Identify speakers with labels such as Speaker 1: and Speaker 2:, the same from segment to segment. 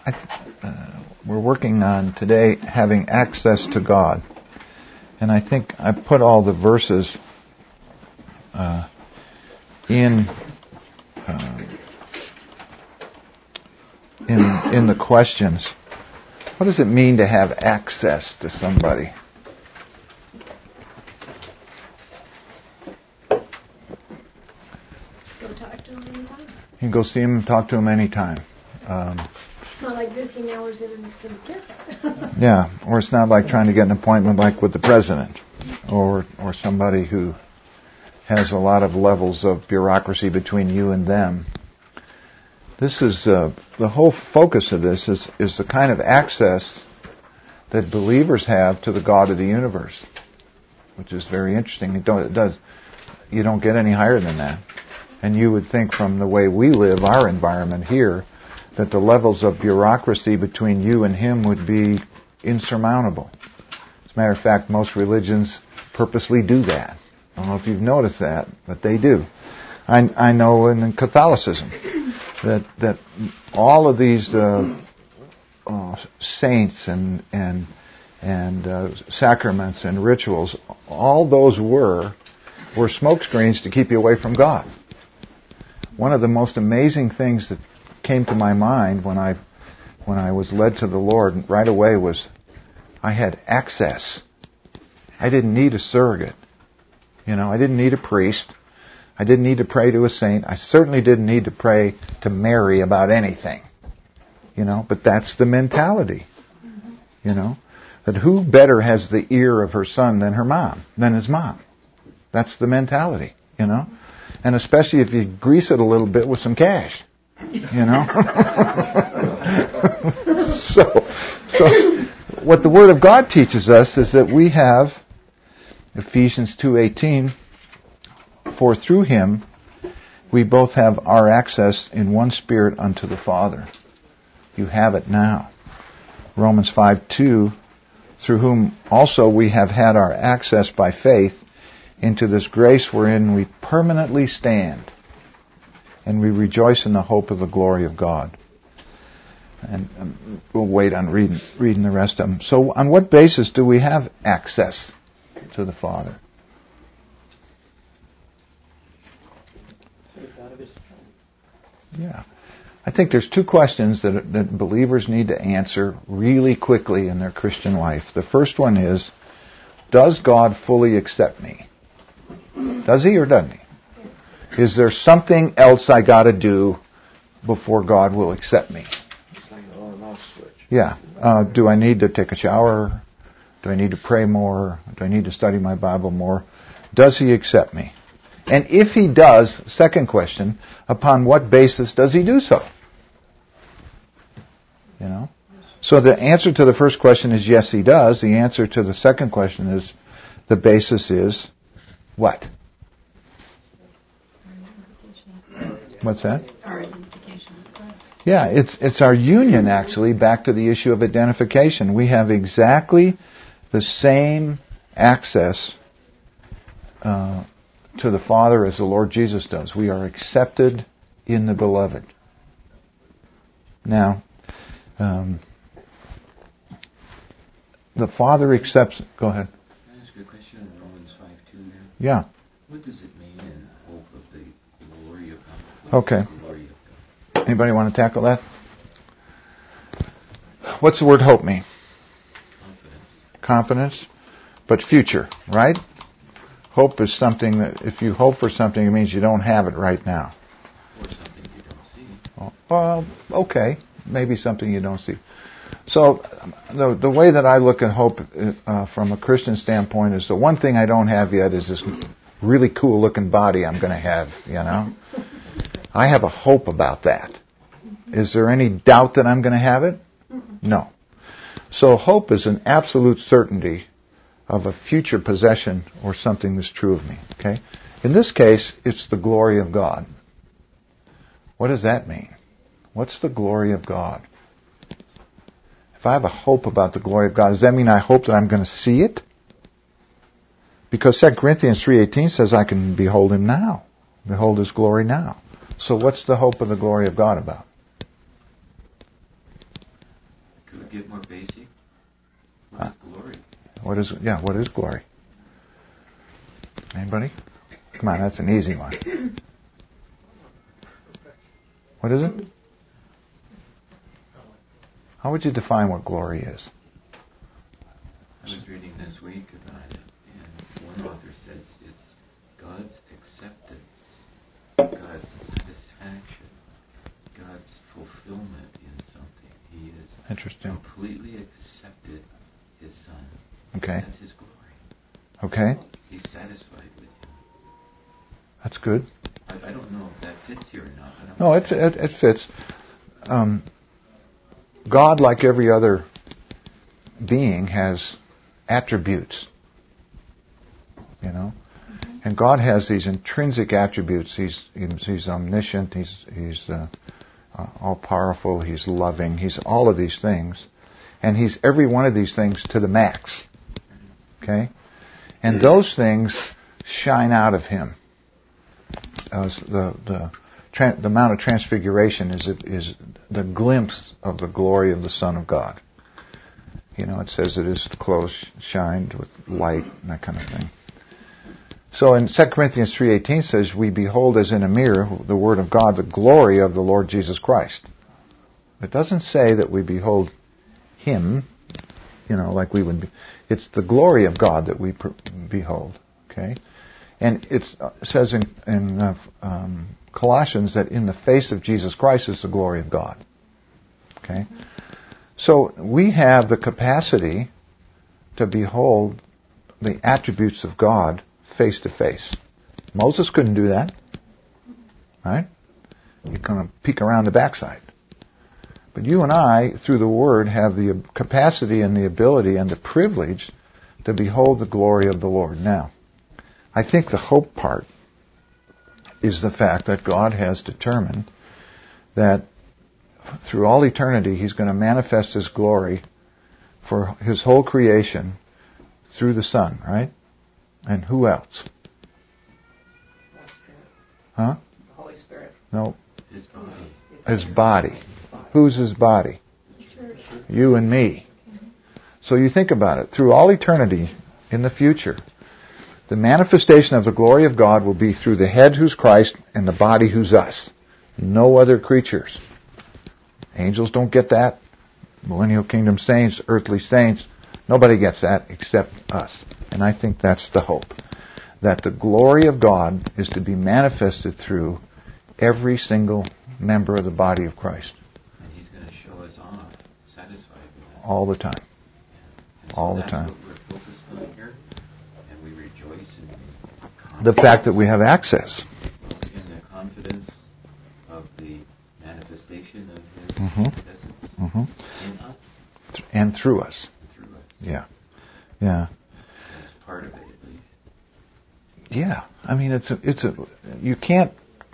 Speaker 1: we're working on today having access to God. And I think I put all the verses in the questions. What does it mean to have access to somebody?
Speaker 2: Go talk to him anytime?
Speaker 1: You can go see him and talk to him anytime.
Speaker 2: It's not like visiting hours in the kids.
Speaker 1: Yeah, or it's not like trying to get an appointment like with the president or somebody who has a lot of levels of bureaucracy between you and them. This is the whole focus of this is the kind of access that believers have to the God of the universe, which is very interesting. You don't get any higher than that. And you would think from the way we live, our environment here, that the levels of bureaucracy between you and Him would be insurmountable. As a matter of fact, most religions purposely do that. I don't know if you've noticed that, but they do. I know in Catholicism that all of these saints and sacraments and rituals, all those were smokescreens to keep you away from God. One of the most amazing things that came to my mind when I was led to the Lord right away was I had access. I didn't need a surrogate. I didn't need a priest. I didn't need to pray to a saint. I certainly didn't need to pray to Mary about anything. But that's the mentality. That who better has the ear of her son than his mom? That's the mentality, And especially if you grease it a little bit with some cash, So what the Word of God teaches us is that we have Ephesians 2:18, for through Him we both have our access in one Spirit unto the Father. You have it now. Romans 5:2, through whom also we have had our access by faith into this grace wherein we permanently stand, and we rejoice in the hope of the glory of God. And we'll wait on reading the rest of them. So on what basis do we have access to the Father? Yeah. I think there's two questions that believers need to answer really quickly in their Christian life. The first one is, does God fully accept me? Does He or doesn't He? Is there something else I got to do before God will accept me? Yeah. Do I need to take a shower? Do I need to pray more? Do I need to study my Bible more? Does He accept me? And if He does, second question, upon what basis does He do so? So the answer to the first question is yes, He does. The answer to the second question is, the basis is what? What's that?
Speaker 2: Our identification with Christ.
Speaker 1: Yeah, it's our union, actually, back to the issue of identification. We have exactly the same access to the Father as the Lord Jesus does. We are accepted in the Beloved. Now, the Father accepts... Go ahead.
Speaker 3: Can I ask you a question in Romans 5:2 now?
Speaker 1: Yeah.
Speaker 3: What does it mean in hope of the glory of God?
Speaker 1: Okay.
Speaker 3: The glory of God?
Speaker 1: Anybody want to tackle that? What's the word hope mean? Confidence. But future, right? Hope is something that, if you hope for something, it means you don't have it right now.
Speaker 3: Or something you don't see.
Speaker 1: Well, okay. Maybe something you don't see. So, the way that I look at hope from a Christian standpoint is the one thing I don't have yet is this really cool looking body I'm going to have, I have a hope about that. Is there any doubt that I'm going to have it? No. So hope is an absolute certainty of a future possession or something that's true of me. Okay? In this case, it's the glory of God. What does that mean? What's the glory of God? If I have a hope about the glory of God, does that mean I hope that I'm going to see it? Because 2 Corinthians 3:18 says I can behold Him now. Behold His glory now. So what's the hope of the glory of God about?
Speaker 3: get more basic? What is glory?
Speaker 1: What is glory? Anybody? Come on, that's an easy one. What is it? How would you define what glory is?
Speaker 3: I was reading this week about it, and one author says it's God's acceptance, God's satisfaction, God's fulfillment in something. He is
Speaker 1: Interesting.
Speaker 3: completely accepted His Son.
Speaker 1: Okay.
Speaker 3: That's His glory.
Speaker 1: Okay.
Speaker 3: He's satisfied with Him.
Speaker 1: That's good.
Speaker 3: I don't know if that fits here or not.
Speaker 1: No, it fits. God, like every other being, has attributes. You know, and God has these intrinsic attributes. He's omniscient. He's all powerful. He's loving. He's all of these things, and He's every one of these things to the max. Okay, and those things shine out of Him. The Mount of Transfiguration is the glimpse of the glory of the Son of God. You know, it says that His clothes shined with light and that kind of thing. So in 2 Corinthians 3:18 says, we behold as in a mirror the Word of God, the glory of the Lord Jesus Christ. It doesn't say that we behold Him, you know, like we would be. It's the glory of God that we behold. Okay? And it says in Colossians that in the face of Jesus Christ is the glory of God. Okay? So we have the capacity to behold the attributes of God face to face. Moses couldn't do that. Right? You kind of peek around the backside. But you and I, through the Word, have the capacity and the ability and the privilege to behold the glory of the Lord. Now, I think the hope part is the fact that God has determined that through all eternity He's going to manifest His glory for His whole creation through the Son, right? And who else? Huh?
Speaker 4: The Holy Spirit.
Speaker 1: No.
Speaker 3: His body.
Speaker 1: His body. Who's His body? You and me. So you think about it. Through all eternity in the future, the manifestation of the glory of God will be through the head who's Christ and the body who's us. No other creatures. Angels don't get that. Millennial Kingdom saints, earthly saints, nobody gets that except us. And I think that's the hope. That the glory of God is to be manifested through every single member of the body of Christ.
Speaker 3: And He's going to show us off, satisfied with that.
Speaker 1: All the time.
Speaker 3: And so
Speaker 1: All the
Speaker 3: that's
Speaker 1: time.
Speaker 3: what we're focused on here. And we rejoice in
Speaker 1: The fact that we have access.
Speaker 3: in the confidence of the manifestation of His
Speaker 1: Mhm.
Speaker 3: essence
Speaker 1: Mm-hmm.
Speaker 3: in us
Speaker 1: And through us.
Speaker 3: and through us.
Speaker 1: Yeah. Yeah.
Speaker 3: That's part of it, at least.
Speaker 1: Yeah. I mean, you can't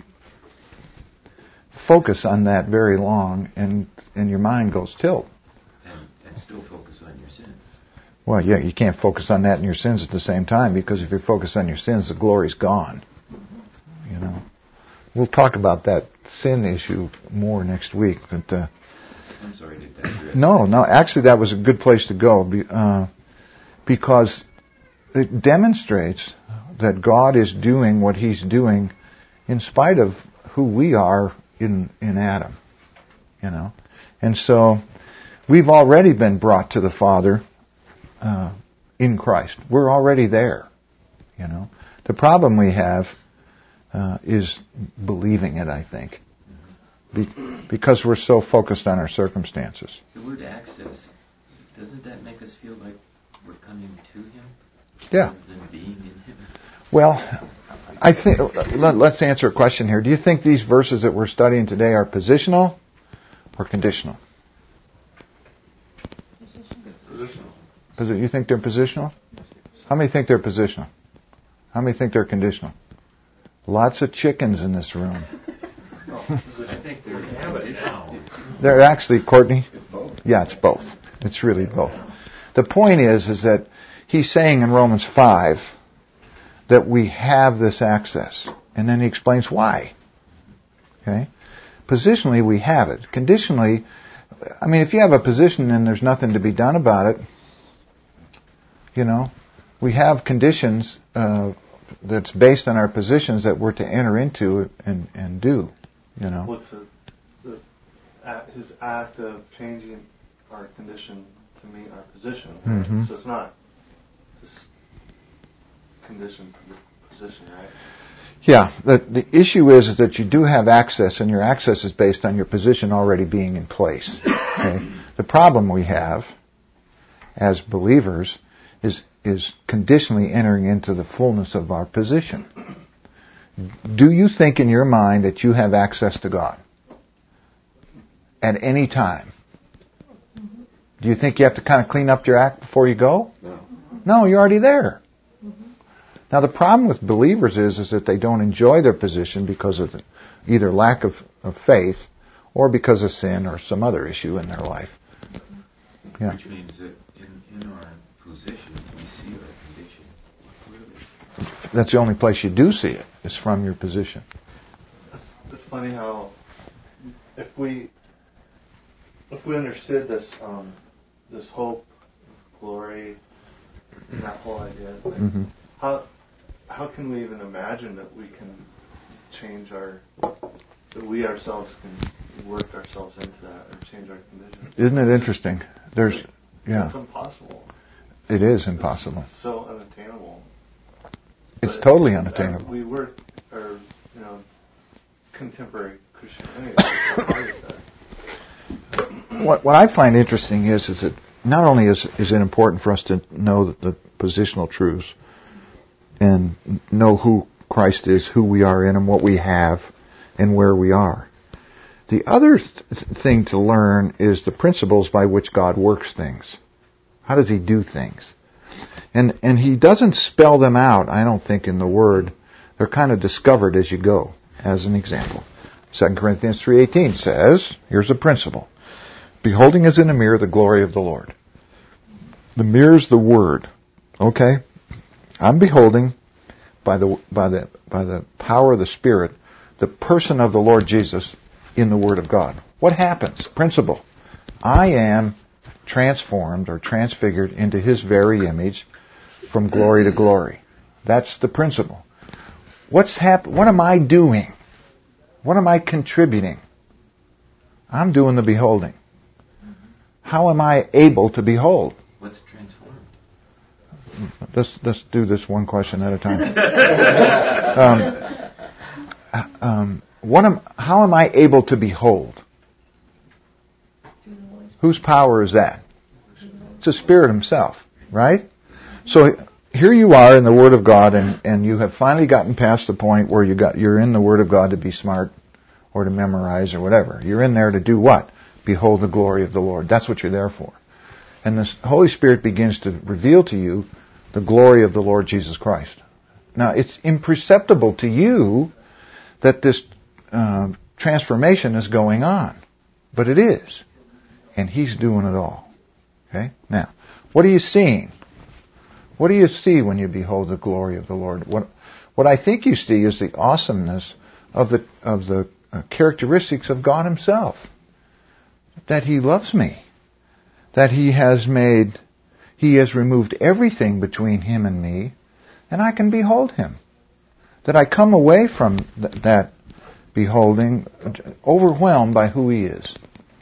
Speaker 1: focus on that very long and your mind goes tilt.
Speaker 3: And still focus on your sins.
Speaker 1: Well, yeah, you can't focus on that and your sins at the same time, because if you're focused on your sins, the glory's gone. You know. We'll talk about that sin issue more next week, but
Speaker 3: I'm sorry to digress.
Speaker 1: no, actually that was a good place to go, because it demonstrates that God is doing what He's doing in spite of who we are in Adam, you know. And so we've already been brought to the Father in Christ. We're already there, you know. The problem we have is believing it, I think, because we're so focused on our circumstances.
Speaker 3: The word access, doesn't that make us feel like we're coming to Him?
Speaker 1: Yeah.
Speaker 3: Rather than being in Him?
Speaker 1: Well, I think let's answer a question here. Do you think these verses that we're studying today are positional or conditional?
Speaker 3: Positional.
Speaker 1: You think they're positional? How many think they're positional? How many think they're conditional? Lots of chickens in this room.
Speaker 3: I think they're conditional.
Speaker 1: They're actually, Courtney? Yeah, it's both. It's really both. The point is that he's saying in Romans 5 that we have this access. And then he explains why. Okay? Positionally, we have it. Conditionally, I mean, if you have a position and there's nothing to be done about it, we have conditions that's based on our positions that we're to enter into and do.
Speaker 4: What's his act of changing our condition to meet our position?
Speaker 1: Mm-hmm.
Speaker 4: So it's not this condition for the position, right?
Speaker 1: Yeah, the issue is that you do have access, and your access is based on your position already being in place. Okay? The problem we have as believers is conditionally entering into the fullness of our position. Do you think in your mind that you have access to God at any time? Do you think you have to kind of clean up your act before you go? No, you're already there. Now, the problem with believers is that they don't enjoy their position because of either lack of faith or because of sin or some other issue in their life. Yeah.
Speaker 3: Which means that in our position, we see our condition clearly.
Speaker 1: That's the only place you do see it, is from your position.
Speaker 4: It's funny how if we understood this hope, glory, that whole idea,
Speaker 1: Mm-hmm.
Speaker 4: how can we even imagine that we can change that we ourselves can work ourselves into that or change our condition?
Speaker 1: Isn't it interesting?
Speaker 4: It's impossible.
Speaker 1: It is impossible.
Speaker 4: It's so unattainable.
Speaker 1: It's totally unattainable.
Speaker 4: We work, contemporary Christianity.
Speaker 1: What I find interesting is that not only is it important for us to know the positional truths and know who Christ is, who we are in, and what we have, and where we are. The other thing to learn is the principles by which God works things. How does He do things? And He doesn't spell them out, I don't think, in the Word. They're kind of discovered as you go. As an example, 2 Corinthians 3:18 says, here's a principle. Beholding as in a mirror the glory of the Lord. The mirror is the Word. Okay? I'm beholding by the power of the Spirit the person of the Lord Jesus in the Word of God. What happens? Principle. I am transformed or transfigured into His very image from glory to glory. That's the principle. What am I doing? What am I contributing? I'm doing the beholding. How am I able to behold?
Speaker 3: What's transformed?
Speaker 1: Let's do this one question at a time. How am I able to behold? Whose power is that? It's the Spirit Himself, right? So here you are in the Word of God, and you have finally gotten past the point where you're in the Word of God to be smart or to memorize or whatever. You're in there to do what? Behold the glory of the Lord. That's what you're there for. And the Holy Spirit begins to reveal to you the glory of the Lord Jesus Christ. Now, it's imperceptible to you that this transformation is going on. But it is. And He's doing it all. Okay? Now, what are you seeing? What do you see when you behold the glory of the Lord? What I think you see is the awesomeness of the characteristics of God Himself. That He loves me. That He has removed everything between Him and me, and I can behold Him. That I come away from that beholding overwhelmed by who He is.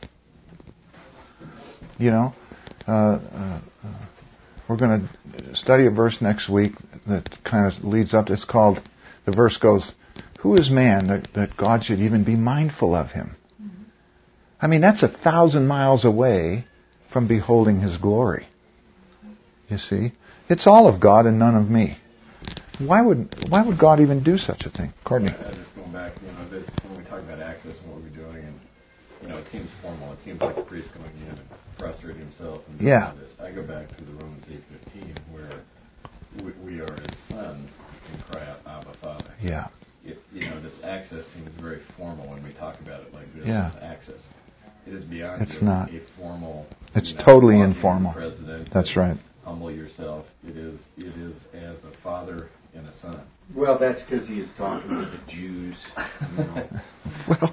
Speaker 1: We're going to study a verse next week that kind of leads up. It's called, the verse goes, who is man that God should even be mindful of him? I mean, that's 1,000 miles away from beholding His glory. You see? It's all of God and none of me. Why would God even do such a thing? Courtney?
Speaker 5: Just going back, when we talk about access and what we're doing, and it seems formal. It seems like a priest coming in and prostrating himself and doing all this. I go back to the Romans 8:15, where we are His sons and cry out, Abba, Father.
Speaker 1: Yeah.
Speaker 5: This access seems very formal when we talk about it like this.
Speaker 1: Yeah.
Speaker 5: Access. It is beyond
Speaker 1: It's not.
Speaker 5: a formal.
Speaker 1: It's totally
Speaker 5: walking
Speaker 1: informal.
Speaker 5: President.
Speaker 1: That's right.
Speaker 5: Humble yourself. It is as a father and a son.
Speaker 3: Well, that's because He is talking to the Jews.
Speaker 1: Well,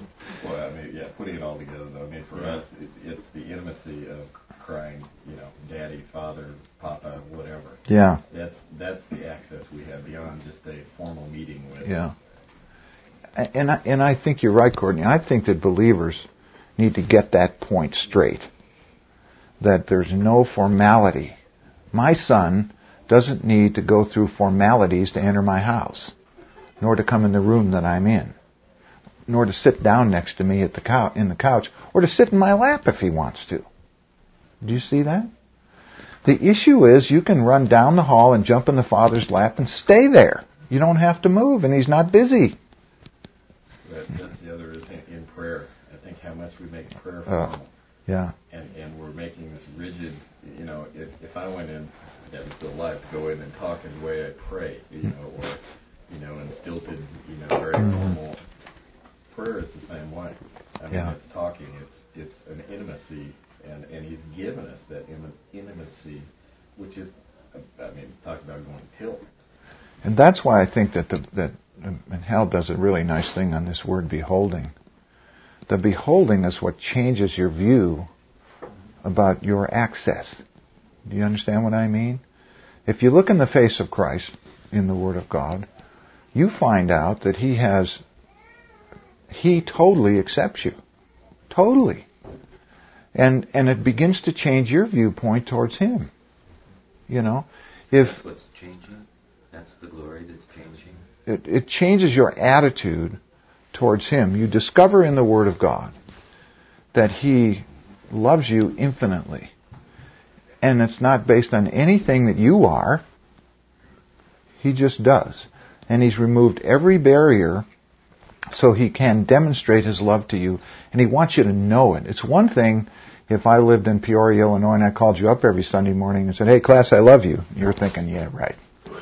Speaker 5: Well, I mean, putting it all together, though. I mean, for us, it's the intimacy of crying, Daddy, Father, Papa, whatever.
Speaker 1: Yeah.
Speaker 5: That's the access we have beyond just a formal meeting with.
Speaker 1: Yeah. And I think you're right, Courtney. I think that believers need to get that point straight. That there's no formality. My son doesn't need to go through formalities to enter my house, nor to come in the room that I'm in, nor to sit down next to me in the couch, or to sit in my lap if he wants to. Do you see that? The issue is you can run down the hall and jump in the Father's lap and stay there. You don't have to move, and He's not busy.
Speaker 5: That's the other is in prayer. I think how much we make prayer formal.
Speaker 1: Yeah.
Speaker 5: And we're making this rigid, if I went in, that was still alive, to go in and talk in the way I pray, or, in stilted, very formal. Prayer is the same way. I mean, it's talking, it's an intimacy, and He's given us that intimacy, which is, talk about going tilt.
Speaker 1: And that's why I think and Hal does a really nice thing on this word beholding. The beholding is what changes your view about your access. Do you understand what I mean? If you look in the face of Christ in the Word of God, you find out that He totally accepts you. Totally. And it begins to change your viewpoint towards Him.
Speaker 3: That's what's changing. That's the glory that's changing.
Speaker 1: It changes your attitude towards Him. You discover in the Word of God that He loves you infinitely. And it's not based on anything that you are. He just does. And He's removed every barrier so He can demonstrate His love to you. And He wants you to know it. It's one thing if I lived in Peoria, Illinois, and I called you up every Sunday morning and said, "Hey, class, I love you." You're thinking, "Yeah, right."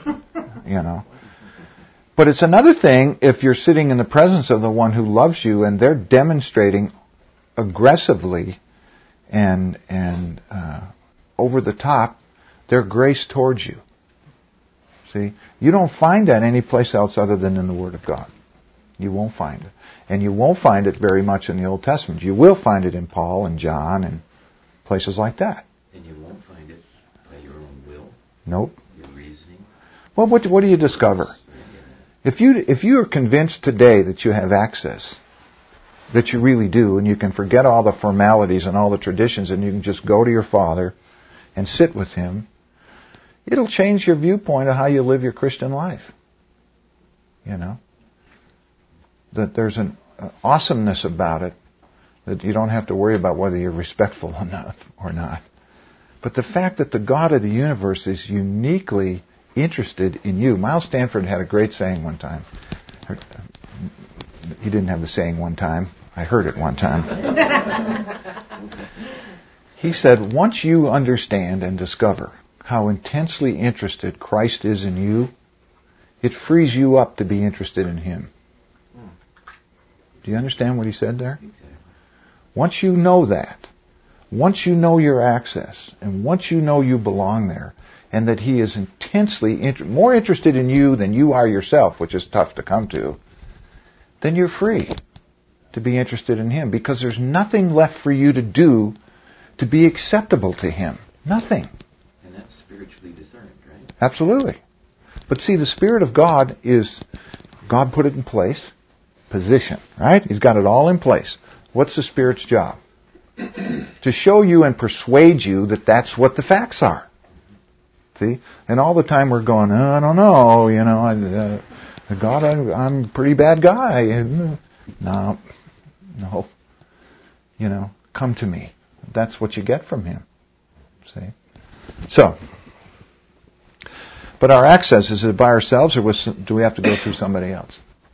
Speaker 1: But it's another thing if you're sitting in the presence of the one who loves you and they're demonstrating aggressively and over the top their grace towards you. See? You don't find that any place else other than in the Word of God. You won't find it. And you won't find it very much in the Old Testament. You will find it in Paul and John and places like that.
Speaker 3: And you won't find it by your own will.
Speaker 1: Nope.
Speaker 3: Your reasoning.
Speaker 1: Well, what do you discover? If you are convinced today that you have access, that you really do, and you can forget all the formalities and all the traditions, and you can just go to your Father and sit with Him, it'll change your viewpoint of how you live your Christian life. That there's an awesomeness about it, that you don't have to worry about whether you're respectful enough or not. But the fact that the God of the universe is uniquely interested in you. Miles Stanford had a great saying one time. He didn't have the saying one time. I heard it one time. He said, once you understand and discover how intensely interested Christ is in you, it frees you up to be interested in Him. Do you understand what he said there?
Speaker 3: Exactly.
Speaker 1: Once you know that, once you know your access, and once you know you belong there, and that He is intensely more interested in you than you are yourself, which is tough to come to, then you're free to be interested in Him, because there's nothing left for you to do to be acceptable to Him. Nothing.
Speaker 3: And that's spiritually discerned, right?
Speaker 1: Absolutely. But see, the Spirit of God God put it in place, position, right? He's got it all in place. What's the Spirit's job? To show you and persuade you that that's what the facts are. See? And all the time we're going, I don't know, God, I'm a pretty bad guy. No. Come to me. That's what you get from Him. See? So, but our access, is it by ourselves, or do we have to go through somebody else?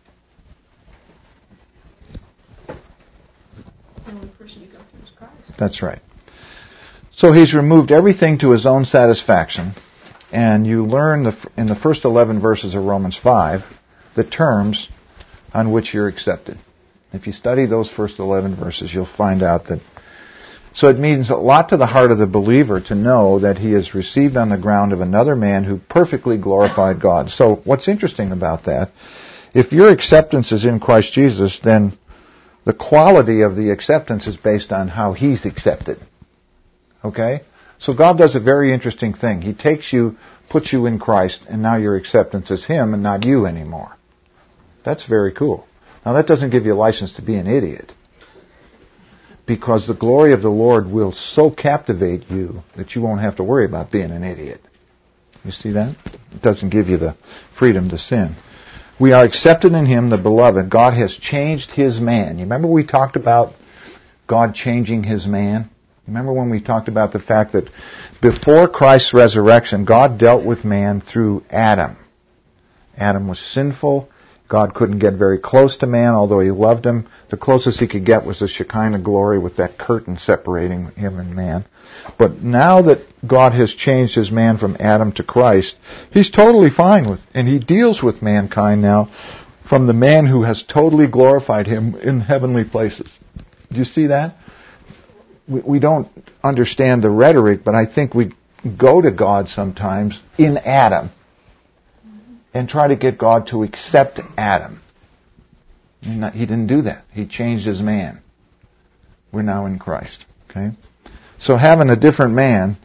Speaker 2: The only person you go through is Christ.
Speaker 1: That's right. So He's removed everything to His own satisfaction, and you learn in the first 11 verses of Romans 5 the terms on which you're accepted. If you study those first 11 verses, you'll find out that. So it means a lot to the heart of the believer to know that he is received on the ground of another man who perfectly glorified God. So what's interesting about that, if your acceptance is in Christ Jesus, then The quality of the acceptance is based on how He's accepted. Okay? So God does a very interesting thing. He takes you, puts you in Christ, and now your acceptance is Him and not you anymore. That's very cool. Now that doesn't give you a license to be an idiot. Because the glory of the Lord will so captivate you that you won't have to worry about being an idiot. You see that? It doesn't give you the freedom to sin. We are accepted in Him, the Beloved. God has changed His man. You remember we talked about God changing His man? Remember when we talked about the fact that before Christ's resurrection, God dealt with man through Adam. Adam was sinful. God couldn't get very close to man, although He loved him. The closest He could get was the Shekinah glory with that curtain separating Him and man. But now that God has changed His man from Adam to Christ, He's totally fine with, and He deals with mankind now from the man who has totally glorified Him in heavenly places. Do you see that? We don't understand the rhetoric, but I think we go to God sometimes in Adam and try to get God to accept Adam. He didn't do that. He changed His man. We're now in Christ. Okay? So having a different man,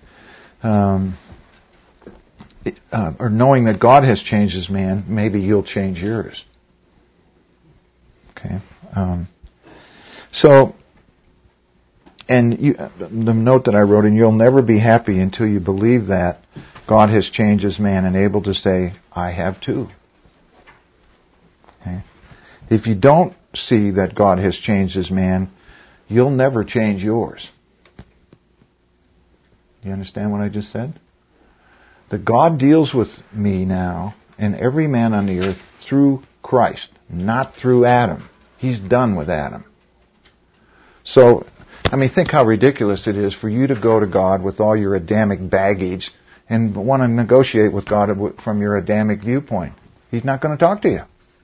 Speaker 1: or knowing that God has changed His man, maybe you'll change yours. Okay? And the note that I wrote, and you'll never be happy until you believe that God has changed His man and able to say, I have too. Okay? If you don't see that God has changed His man, you'll never change yours. You understand what I just said? That God deals with me now and every man on the earth through Christ, not through Adam. He's done with Adam. So, think how ridiculous it is for you to go to God with all your Adamic baggage and want to negotiate with God from your Adamic viewpoint. He's not going to talk to you.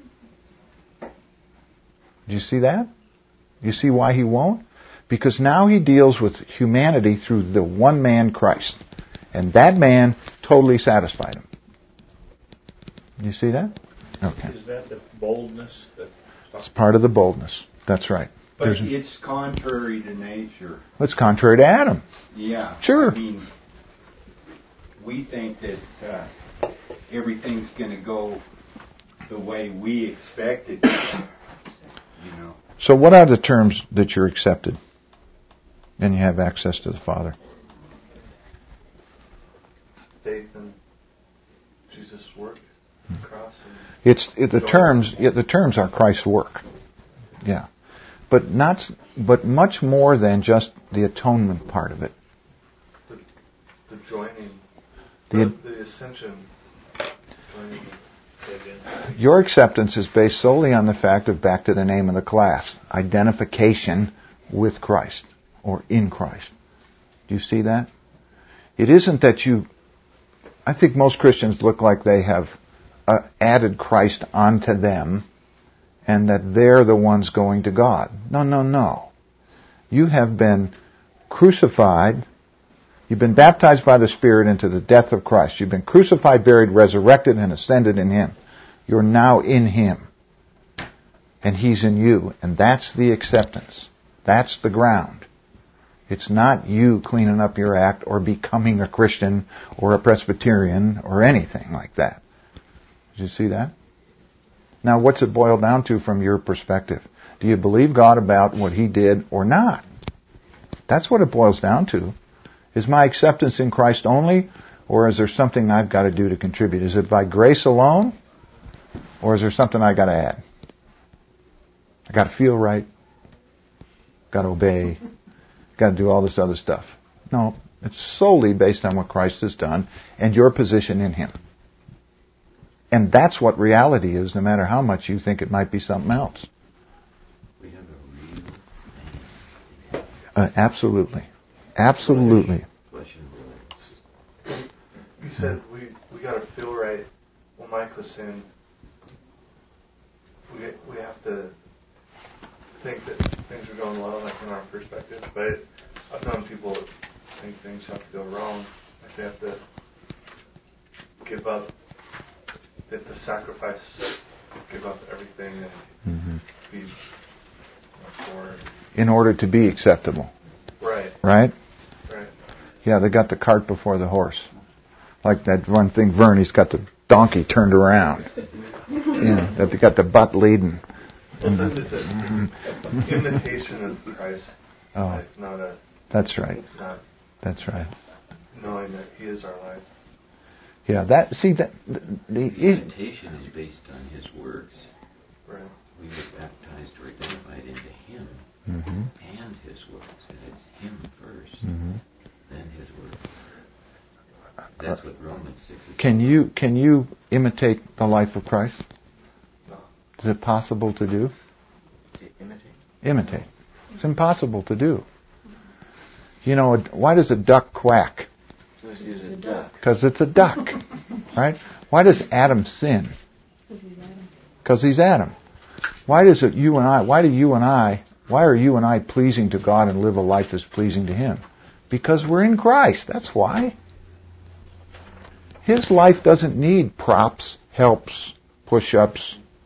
Speaker 1: Do you see that? You see why He won't? Because now He deals with humanity through the one man, Christ. And that man totally satisfied Him. You see that? Okay.
Speaker 6: Is that the boldness?
Speaker 1: It's part of the boldness. That's right.
Speaker 7: But it's contrary to nature.
Speaker 1: It's contrary to Adam.
Speaker 7: Yeah.
Speaker 1: Sure.
Speaker 7: We think that everything's going to go the way we expect it to.
Speaker 1: So what are the terms that you're accepted and you have access to the Father?
Speaker 4: Faith in Jesus' work, the cross.
Speaker 1: The terms are Christ's work. Yeah. But much more than just the atonement part of it.
Speaker 4: The joining, the ascension.
Speaker 1: Your acceptance is based solely on the fact of, back to the name of the class, identification with Christ or in Christ. Do you see that? It isn't that I think most Christians look like they have added Christ onto them and that they're the ones going to God. No. You have been crucified. You've been baptized by the Spirit into the death of Christ. You've been crucified, buried, resurrected, and ascended in Him. You're now in Him. And He's in you. And that's the acceptance. That's the ground. It's not you cleaning up your act or becoming a Christian or a Presbyterian or anything like that. Did you see that? Now, what's it boiled down to from your perspective? Do you believe God about what He did or not? That's what it boils down to. Is my acceptance in Christ only, or is there something I've got to do to contribute? Is it by grace alone, or is there something I've got to add? I got to feel right, got to obey, got to do all this other stuff. No, it's solely based on what Christ has done and your position in Him. And that's what reality is, no matter how much you think it might be something else.
Speaker 3: We have a real
Speaker 1: Absolutely. Absolutely.
Speaker 4: You said we got to feel right. When Mike was saying we have to think that things are going well, like in our perspective. But I've known people that think things have to go wrong. Like they have to give up, they have to sacrifice, give up everything and be
Speaker 1: in order to be acceptable.
Speaker 4: Right.
Speaker 1: Right?
Speaker 4: Right.
Speaker 1: Yeah, they got the cart before the horse. Like that one thing, Vern, he's got the donkey turned around. That they got the butt leading.
Speaker 4: Well, it's an imitation of Christ.
Speaker 1: Oh,
Speaker 4: It's not a.
Speaker 1: that's right.
Speaker 4: It's not
Speaker 1: That's right.
Speaker 4: knowing that He is our life.
Speaker 1: Yeah, that. See that the
Speaker 3: imitation is based on His works.
Speaker 4: Right.
Speaker 3: We get baptized or identified into Him and His works, and it's Him first, then His works. That's what Romans 6 is.
Speaker 1: Can you imitate the life of Christ?
Speaker 4: No.
Speaker 1: Is it possible to do?
Speaker 3: Imitate.
Speaker 1: It's impossible to do. You know, why does a duck quack? Because it's a duck, right? Why does Adam sin? Because he's Adam. Why are you and I pleasing to God and live a life that's pleasing to Him? Because we're in Christ. That's why. His life doesn't need props, helps, push-ups.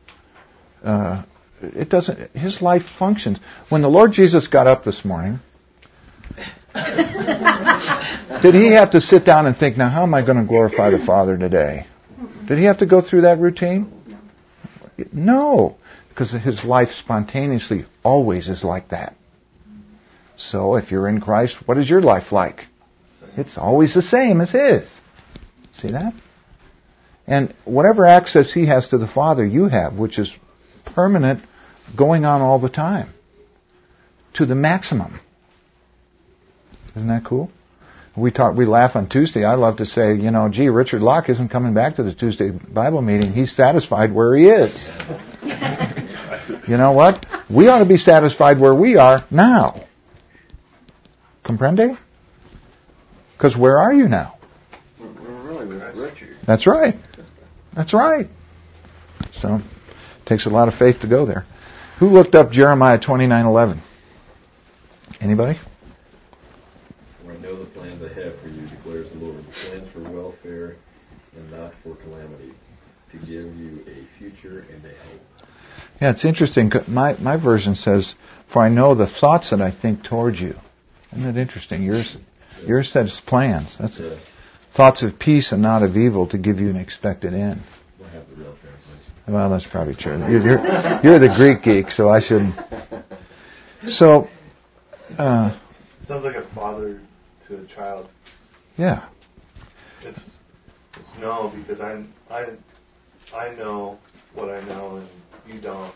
Speaker 1: It doesn't. His life functions. When the Lord Jesus got up this morning, did He have to sit down and think, now how am I going to glorify the Father today? Did He have to go through that routine? No, because His life spontaneously always is like that. So if you're in Christ, what is your life like? It's always the same as His. See that? And whatever access He has to the Father, you have, which is permanent, going on all the time, to the maximum. Isn't that cool? We laugh on Tuesday. I love to say, gee, Richard Locke isn't coming back to the Tuesday Bible meeting. He's satisfied where he is. You know what? We ought to be satisfied where we are now. Comprende? Because where are you now?
Speaker 5: We're really with Richard.
Speaker 1: That's right. That's right. So, it takes a lot of faith to go there. Who looked up Jeremiah 29:11? Anybody?
Speaker 5: For I know the plans I have for you, declares the Lord, plans for welfare and not for calamity, to give you a future and a hope.
Speaker 1: Yeah, it's interesting. My version says, "For I know the thoughts that I think towards you." Isn't that interesting? Yours says plans. That's thoughts of peace and not of evil, to give you an expected end.
Speaker 5: We'll have the real translation.
Speaker 1: Well, that's probably true. You're the Greek geek, so I shouldn't. So,
Speaker 4: Sounds like a father to a child.
Speaker 1: Yeah.
Speaker 4: It's no, because I know what I know and you don't.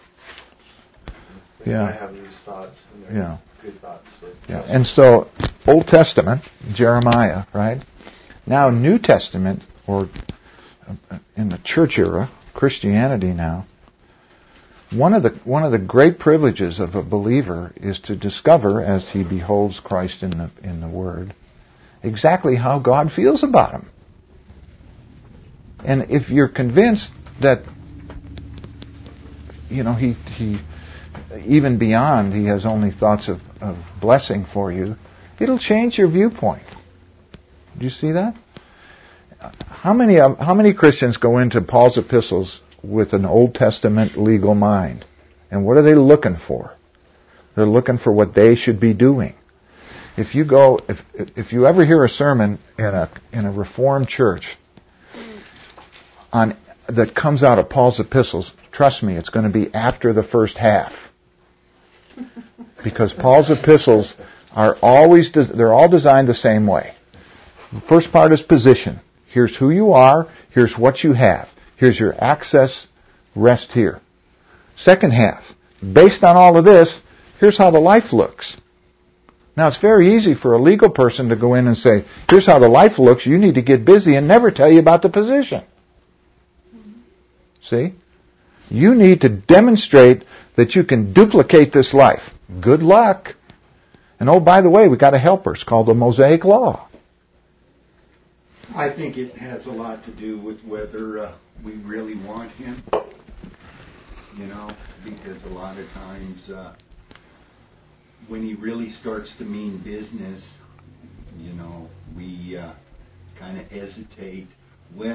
Speaker 4: And
Speaker 1: Yeah.
Speaker 4: I have these thoughts and they're good thoughts. So
Speaker 1: Yeah. And so, Old Testament, Jeremiah, right? Now, New Testament, or in the church era, Christianity now, one of the great privileges of a believer is to discover, as he beholds Christ in the Word, exactly how God feels about him. And if you're convinced that, he even beyond, he has only thoughts of blessing for you, it'll change your viewpoint. Do you see that? How many Christians go into Paul's epistles with an Old Testament legal mind? And what are they looking for? They're looking for what they should be doing. If you ever hear a sermon in a Reformed church that comes out of Paul's epistles, trust me, it's going to be after the first half. Because Paul's epistles are they're all designed the same way. The first part is position. Here's who you are. Here's what you have. Here's your access. Rest here. Second half. Based on all of this, here's how the life looks. Now, it's very easy for a legal person to go in and say, here's how the life looks. You need to get busy, and never tell you about the position. See? You need to demonstrate that you can duplicate this life. Good luck. And oh, by the way, we got a helper. It's called the Mosaic Law.
Speaker 7: I think it has a lot to do with whether we really want Him. Because a lot of times when He really starts to mean business, we kind of hesitate.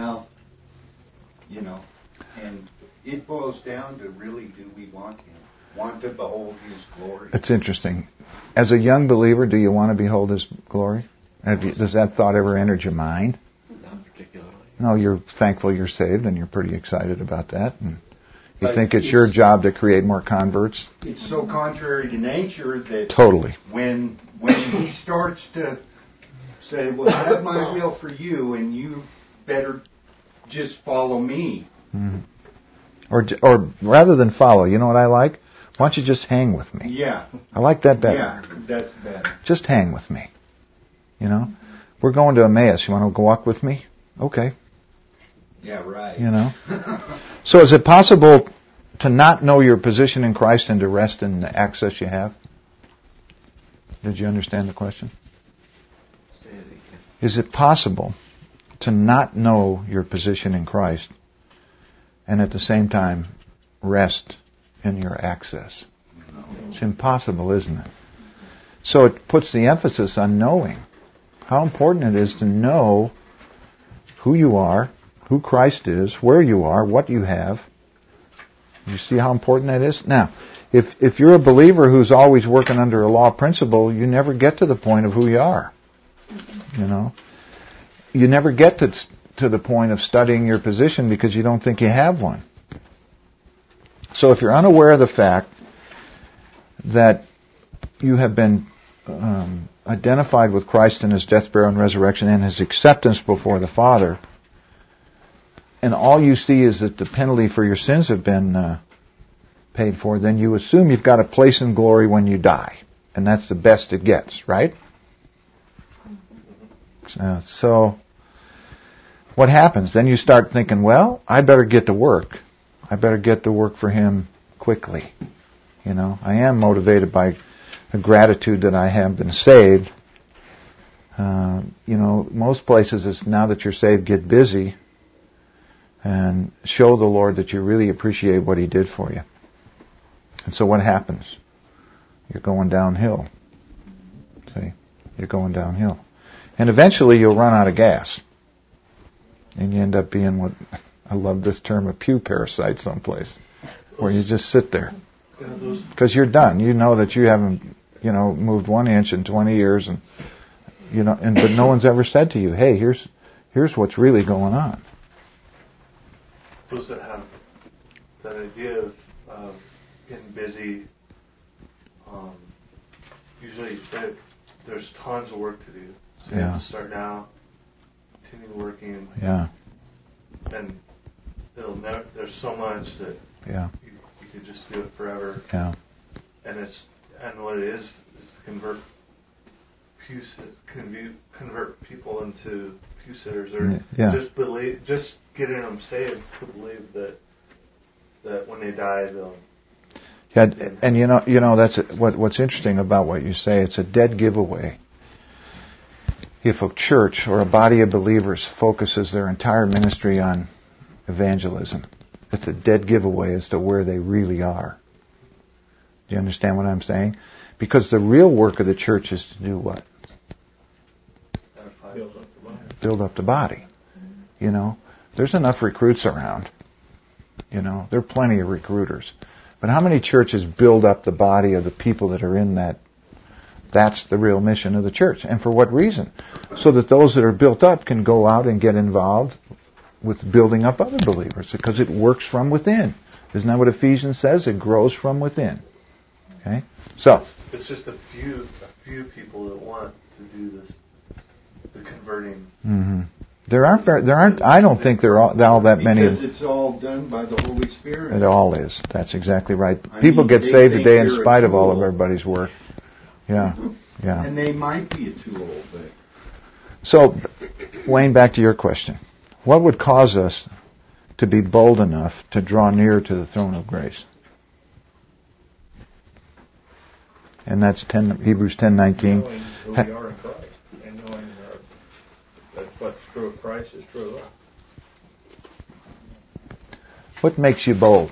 Speaker 7: And it boils down to really, do we want Him? want to behold His glory.
Speaker 1: It's interesting. As a young believer, do you want to behold His glory? Does that thought ever enter your mind?
Speaker 3: Not particularly.
Speaker 1: No, you're thankful you're saved, and you're pretty excited about that. And you
Speaker 7: But
Speaker 1: think it's your job to create more converts?
Speaker 7: It's so contrary to nature that
Speaker 1: Totally.
Speaker 7: when He starts to say, well, I have my will for you, and you better just follow me.
Speaker 1: Mm-hmm. Or rather than follow, you know what I like? Why don't you just hang with me?
Speaker 7: Yeah.
Speaker 1: I like that better.
Speaker 7: Yeah, that's better.
Speaker 1: Just hang with me. You know? We're going to Emmaus. You want to walk with me? Okay.
Speaker 7: Yeah, right.
Speaker 1: You know? So is it possible to not know your position in Christ and to rest in the access you have? Did you understand the question?
Speaker 3: Say it again.
Speaker 1: Is it possible to not know your position in Christ and at the same time rest in your access? It's impossible, isn't it? So it puts the emphasis on knowing. How important it is to know who you are, who Christ is, where you are, what you have. You see how important that is? Now, if you're a believer who's always working under a law principle, you never get to the point of who you are. You know? You never get to the point of studying your position because you don't think you have one. So if you're unaware of the fact that you have been identified with Christ in His death, burial, and resurrection and His acceptance before the Father, and all you see is that the penalty for your sins have been paid for, then you assume you've got a place in glory when you die. And that's the best it gets, right? So, what happens? Then you start thinking, well, I better get to work. I better get to work for Him quickly. You know, I am motivated by the gratitude that I have been saved. You know, most places it's now that you're saved, get busy and show the Lord that you really appreciate what He did for you. And so what happens? You're going downhill. See? You're going downhill. And eventually you'll run out of gas. And you end up being what, I love this term, a pew parasite someplace, where you just sit there. Because you're done. You know that you haven't, moved 1 inch in 20 years, and but no one's ever said to you, hey, here's what's really going on.
Speaker 4: Those that have that idea of getting busy, usually there's tons of work to do. So you have to start now, continue working.
Speaker 1: Yeah.
Speaker 4: And there's so much that you could just do it forever.
Speaker 1: Yeah.
Speaker 4: And what it is to convert people into pew sitters, or just getting them saved to believe that when they die they'll.
Speaker 1: Yeah, and that's what's interesting about what you say. It's a dead giveaway. If a church or a body of believers focuses their entire ministry on evangelism, it's a dead giveaway as to where they really are. Do you understand what I'm saying? Because the real work of the church is to do what? Build up the body. There's enough recruits around. There are plenty of recruiters. But how many churches build up the body of the people that are in that? That's the real mission of the church. And for what reason? So that those that are built up can go out and get involved with building up other believers, because it works from within. Isn't that what Ephesians says? It grows from within. Okay? So
Speaker 4: it's just a few people that want to do this, the converting.
Speaker 1: Mm-hmm. There aren't. I don't think there are all that many.
Speaker 7: Because it's all done by the Holy Spirit.
Speaker 1: It all is. That's exactly right. People get saved today in spite of all of everybody's work. Yeah.
Speaker 7: And they might be a tool, but.
Speaker 1: So, Wayne, back to your question. What would cause us to be bold enough to draw near to the throne of grace? And that's Hebrews 10:19.
Speaker 5: Knowing who we are in Christ, and knowing that what's true of Christ is true of us.
Speaker 1: What makes you bold?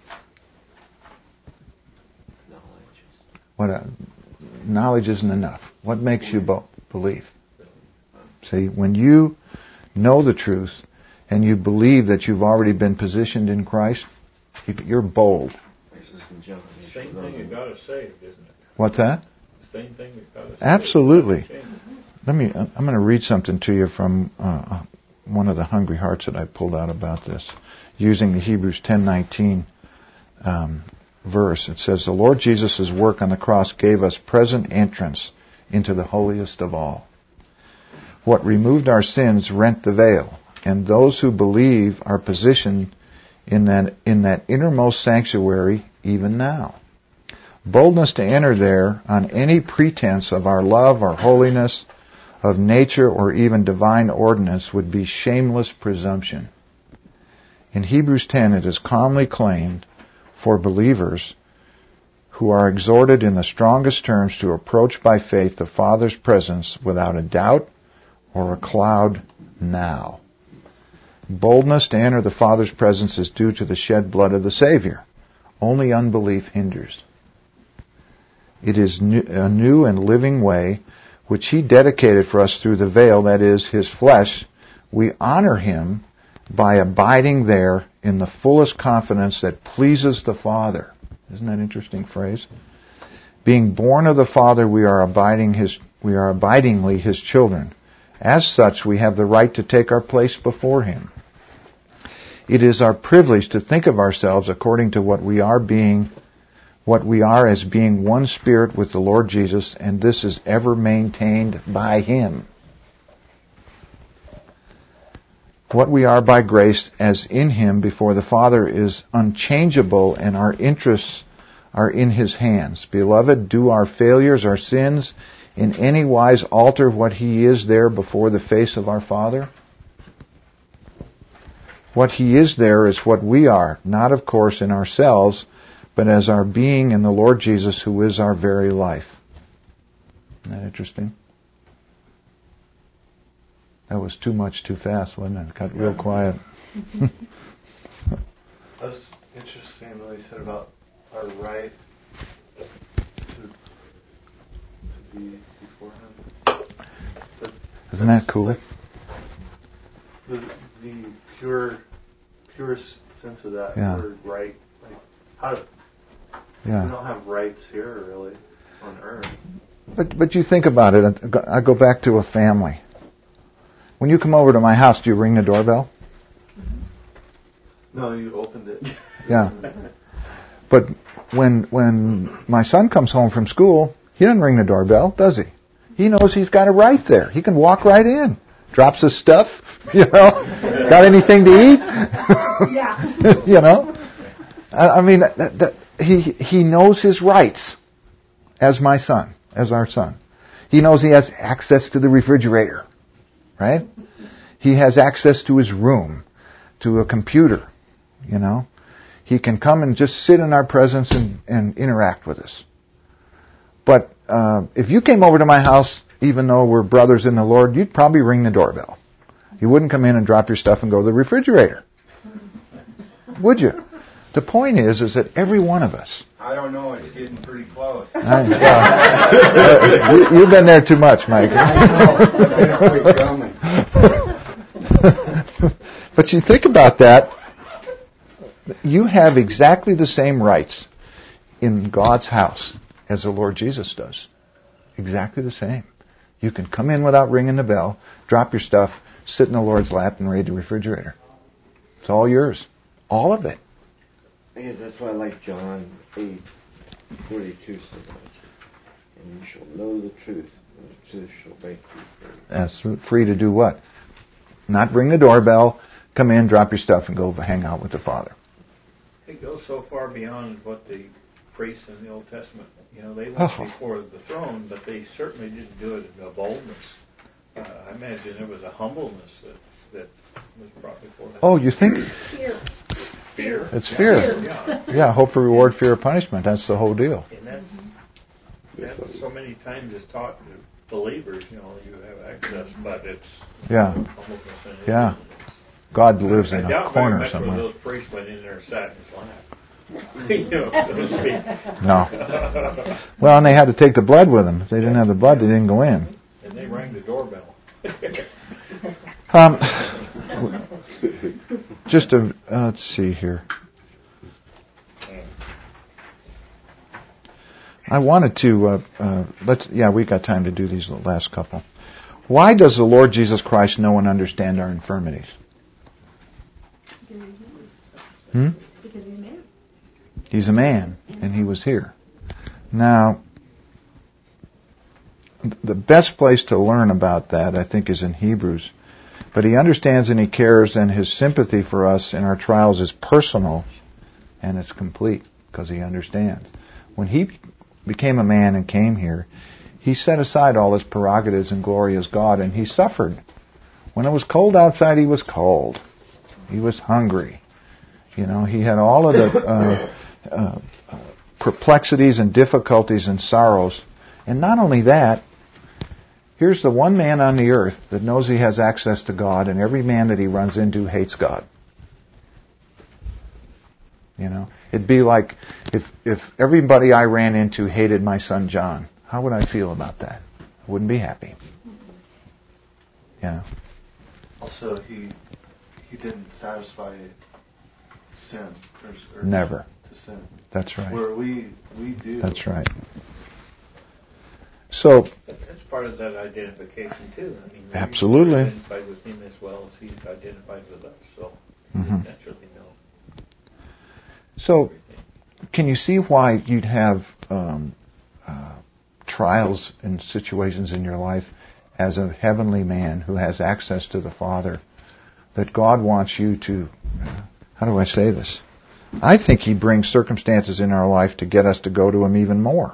Speaker 1: Knowledge isn't enough. What makes you believe? See, when you know the truth and you believe that you've already been positioned in Christ, you're bold.
Speaker 3: This is in John 8.
Speaker 6: the same thing that got us saved, isn't it?
Speaker 1: What's that?
Speaker 6: It's the same thing that got us saved.
Speaker 1: Absolutely. I'm going to read something to you from one of the Hungry Hearts that I pulled out about this, using the Hebrews 10:19 verse. It says, "The Lord Jesus' work on the cross gave us present entrance into the holiest of all. What removed our sins rent the veil, and those who believe are positioned in that innermost sanctuary even now. Boldness to enter there on any pretense of our love or holiness, of nature or even divine ordinance would be shameless presumption. In Hebrews 10 it is calmly claimed for believers who are exhorted in the strongest terms to approach by faith the Father's presence without a doubt or a cloud now. Boldness to enter the Father's presence is due to the shed blood of the Savior. Only unbelief hinders. It is a new and living way which He dedicated for us through the veil, that is, His flesh. We honor Him by abiding there in the fullest confidence that pleases the Father. Isn't that an interesting phrase? Being born of the Father, we are abidingly His children. As such, we have the right to take our place before Him. It is our privilege to think of ourselves according to what we are as being one spirit with the Lord Jesus, and this is ever maintained by Him. What we are by grace as in Him before the Father is unchangeable, and our interests are in His hands. Beloved, do our failures, our sins, in any wise alter what He is there before the face of our Father? What He is there is what we are, not of course in ourselves, but as our being in the Lord Jesus, who is our very life. Isn't that interesting? That was too much too fast, wasn't it? It got real quiet.
Speaker 4: That was interesting what he said about our right to be before Him.
Speaker 1: Isn't that cool?
Speaker 4: Like the purest sense of that word, right? Like how? We don't have rights here really on earth.
Speaker 1: But you think about it. I go back to a family. When you come over to my house, do you ring the doorbell?
Speaker 4: No, you opened it.
Speaker 1: Yeah. But when my son comes home from school, he doesn't ring the doorbell, does he? He knows he's got it right there. He can walk right in. Drops his stuff, Got anything to eat?
Speaker 2: Yeah.
Speaker 1: I mean, he knows his rights as my son, as our son. He knows he has access to the refrigerator, right? He has access to his room, to a computer, He can come and just sit in our presence and interact with us. But if you came over to my house, even though we're brothers in the Lord, you'd probably ring the doorbell. You wouldn't come in and drop your stuff and go to the refrigerator. Would you? The point is that every one of us.
Speaker 7: I don't know. It's getting pretty close.
Speaker 1: You've been there too much, Mike. But you think about that. You have exactly the same rights in God's house as the Lord Jesus does. Exactly the same. You can come in without ringing the bell, drop your stuff, sit in the Lord's lap, and raid the refrigerator. It's all yours. All of it.
Speaker 8: I guess that's why I like John 8:42 so much. And you shall know the truth, and the truth shall make you free.
Speaker 1: That's free to do what? Not ring the doorbell, come in, drop your stuff, and go hang out with the Father.
Speaker 6: It goes so far beyond what the priests in the Old Testament, they went before the throne, but they certainly didn't do it in a boldness. I imagine there was a humbleness that was brought before them.
Speaker 1: Oh, you think?
Speaker 6: Fear.
Speaker 1: It's fear. Yeah, hope for reward, fear of punishment. That's the whole deal.
Speaker 6: And that's so many times it's taught to believers, you have access, but it's humbleness.
Speaker 1: Yeah. God lives in a corner
Speaker 6: I
Speaker 1: somewhere.
Speaker 6: those priests went in there and sat in his lap.
Speaker 1: No. Well, and they had to take the blood with them. If they didn't have the blood, they didn't go in.
Speaker 6: And they rang the doorbell.
Speaker 1: Let's see here. I wanted to, we got time to do these last couple. Why does the Lord Jesus Christ know and understand our infirmities?
Speaker 2: Because he's a man.
Speaker 1: He's a man, and he was here. Now, the best place to learn about that, I think, is in Hebrews. But he understands and he cares, and his sympathy for us in our trials is personal, and it's complete, because he understands. When he became a man and came here, he set aside all his prerogatives and glory as God, and he suffered. When it was cold outside, he was cold. He was hungry. He had all of the perplexities and difficulties and sorrows. And not only that, here's the one man on the earth that knows he has access to God, and every man that he runs into hates God. It'd be like if everybody I ran into hated my son John. How would I feel about that? I wouldn't be happy.
Speaker 4: Also, he didn't satisfy sin. Or
Speaker 1: Never.
Speaker 4: To sin.
Speaker 1: That's right.
Speaker 4: Where we do.
Speaker 1: That's right. So
Speaker 6: that's part of that identification too.
Speaker 1: Absolutely.
Speaker 6: We identified with him as well as he's identified with us. So naturally, no.
Speaker 1: So, can you see why you'd have trials and situations in your life as a heavenly man who has access to the Father, that God wants you to, how do I say this? I think he brings circumstances in our life to get us to go to him even more.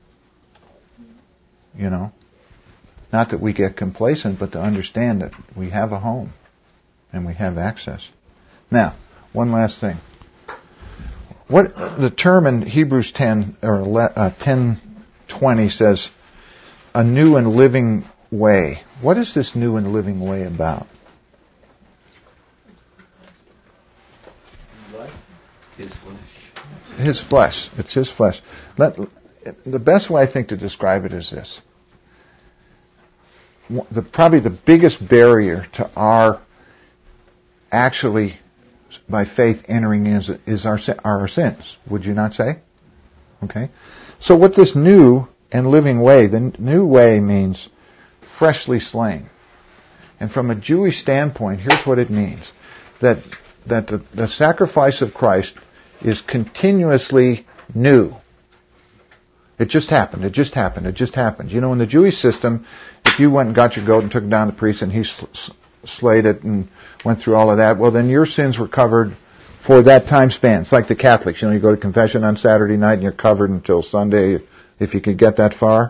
Speaker 1: Not that we get complacent, but to understand that we have a home and we have access. Now, one last thing. What the term in Hebrews 10 or 10:20 says, a new and living way. What is this new and living way about?
Speaker 3: His flesh.
Speaker 1: His flesh. It's his flesh. The best way I think to describe it is this. Probably the biggest barrier to our actually, by faith, entering is our sins. Would you not say? Okay. So what this new and living way, the new way means freshly slain. And from a Jewish standpoint, here's what it means. That the sacrifice of Christ is continuously new. It just happened. It just happened. It just happened. In the Jewish system, if you went and got your goat and took it down to the priest and he slayed it and went through all of that, well, then your sins were covered for that time span. It's like the Catholics. You go to confession on Saturday night and you're covered until Sunday, if you could get that far.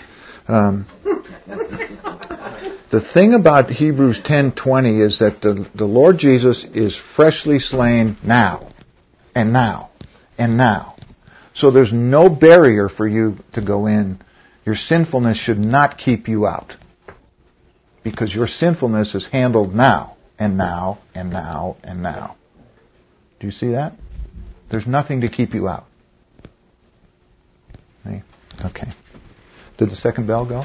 Speaker 1: The thing about Hebrews 10:20 is that the Lord Jesus is freshly slain now, and now, and now. So there's no barrier for you to go in. Your sinfulness should not keep you out, because your sinfulness is handled now, and now, and now, and now. Do you see that? There's nothing to keep you out. Okay. Did the second bell go?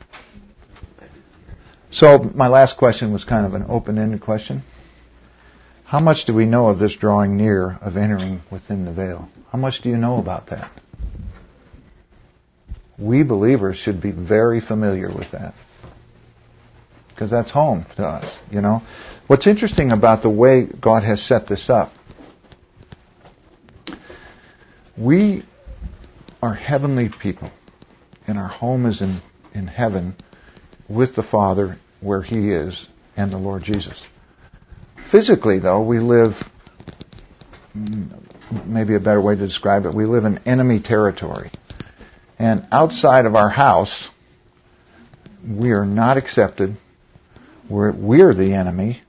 Speaker 1: So my last question was kind of an open-ended question. How much do we know of this drawing near, of entering within the veil? How much do you know about that? We believers should be very familiar with that, because that's home to us. What's interesting about the way God has set this up, we are heavenly people, and our home is in heaven with the Father where He is and the Lord Jesus. Physically, though, we live, maybe a better way to describe it, we live in enemy territory. And outside of our house, we are not accepted. We're the enemy.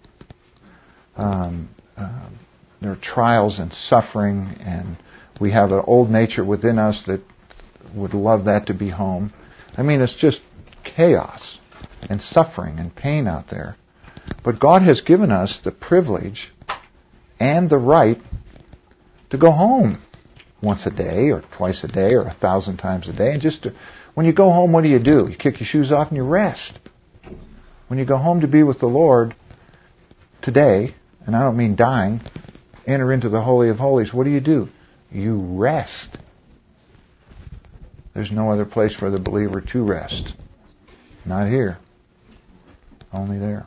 Speaker 1: There are trials and suffering, and we have an old nature within us that would love that to be home. It's just chaos and suffering and pain out there. But God has given us the privilege and the right to go home once a day or twice a day or 1,000 times a day. And when you go home, what do? You kick your shoes off and you rest. When you go home to be with the Lord today, and I don't mean dying, enter into the Holy of Holies, what do? You rest. There's no other place for the believer to rest. Not here. Only there.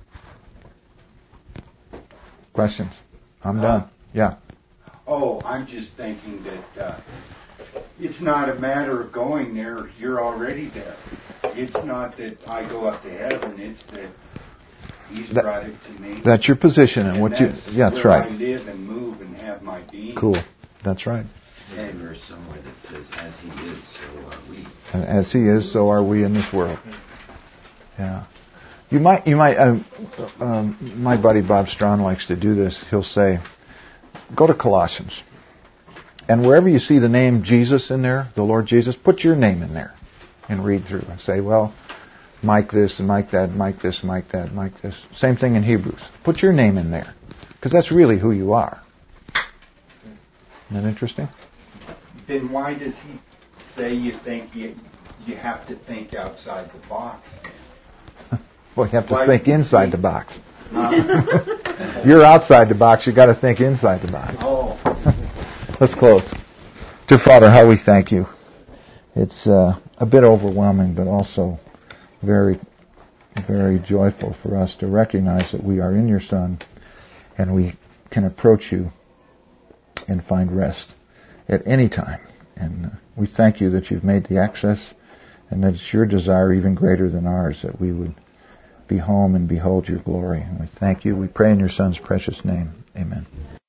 Speaker 1: Questions? I'm done. Yeah.
Speaker 7: Oh, I'm just thinking that it's not a matter of going there. You're already there. It's not that I go up to heaven. It's that He's brought it to me.
Speaker 1: That's your position, and what you. Yeah, that's right.
Speaker 7: I live and move and have my being.
Speaker 1: Cool. That's right.
Speaker 3: There's a verse somewhere that says, "As He is, so are we."
Speaker 1: And as He is, so are we in this world. Yeah. You might. My buddy Bob Strawn likes to do this. He'll say, "Go to Colossians, and wherever you see the name Jesus in there, the Lord Jesus, put your name in there, and read through and say, well, Mike this and Mike that, Mike this, Mike that, Mike this. Same thing in Hebrews. Put your name in there, because that's really who you are." Isn't that interesting?
Speaker 7: Then why does He say you think you have to think outside the box?
Speaker 1: Well, you have to think inside the box. You're outside the box. You got to think inside the box.
Speaker 7: Oh.
Speaker 1: Let's close. Dear Father, how we thank you. It's a bit overwhelming, but also very, very joyful for us to recognize that we are in your Son, and we can approach you and find rest at any time. And we thank you that you've made the access, and that it's your desire even greater than ours that we would be home and behold your glory. And we thank you. We pray in your Son's precious name. Amen.